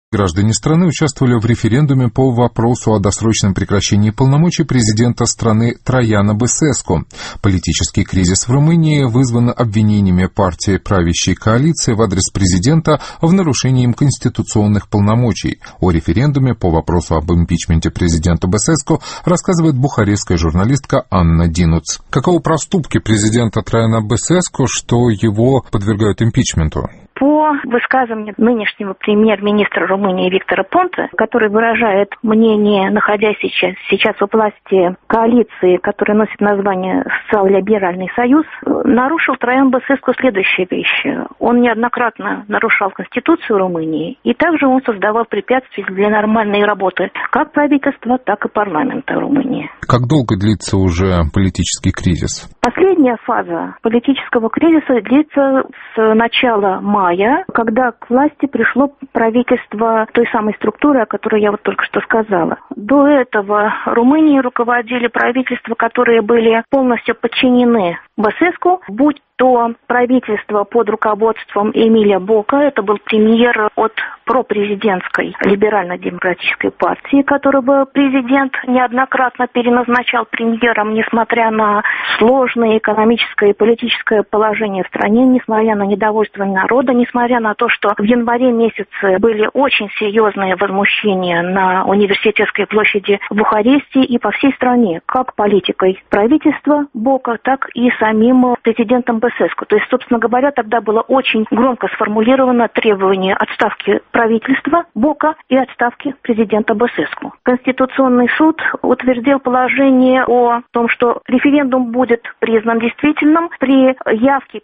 Граждане страны участвовали в референдуме по вопросу о досрочном прекращении полномочий президента страны Траяна Бесеску. Политический кризис в Румынии вызван обвинениями партии правящей коалиции в адрес президента в нарушении им конституционных полномочий. О референдуме по вопросу об импичменте президента Бесеску рассказывает бухарестская журналистка Анна Динуц. Каковы проступки президента Траяна Бесеску, что его подвергают импичменту? По высказыванию нынешнего премьер-министра Румынии Виктора Понта, который выражает мнение, находясь сейчас во власти коалиции, которая носит название «Социал-либеральный союз», нарушил Траян Бесеску следующие вещи. Он неоднократно нарушал Конституцию Румынии, и также он создавал препятствия для нормальной работы как правительства, так и парламента Румынии. Как долго длится уже политический кризис? Последняя фаза политического кризиса длится с начала мая, когда к власти пришло правительство той самой структуры, о которой я вот только что сказала. До этого Румынией руководили правительства, которые были полностью подчинены Бесеску, будь то правительство под руководством Эмиля Бока, это был премьер от пропрезидентской либерально-демократической партии, которого президент неоднократно переназначал премьером, несмотря на сложное экономическое и политическое положение в стране, несмотря на недовольство народа, несмотря на то, что в январе месяце были очень серьезные возмущения на Университетской площади в Бухаресте и по всей стране, как политикой правительства Бока, так и самим президентом Бесеску. То есть, собственно говоря, тогда было очень громко сформулировано требование отставки правительства Бока и отставки президента Бесеску. Конституционный суд утвердил положение о том, что референдум будет признан действительным при явке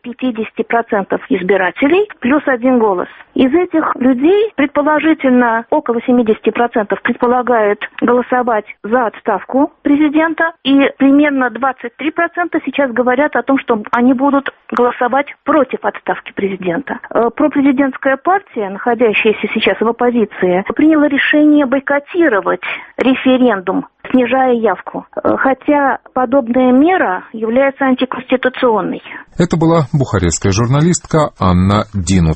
50% избирателей плюс 1 голос. Из этих людей, предположительно, около 70% предполагают голосовать за отставку президента, и примерно 23% сейчас говорят о том, что они будут голосовать против отставки президента. Пропрезидентская партия, находящаяся сейчас в оппозиции, приняла решение бойкотировать референдум, снижая явку, хотя подобная мера является антиконституционной. Это была бухарестская журналистка Анна Динуц.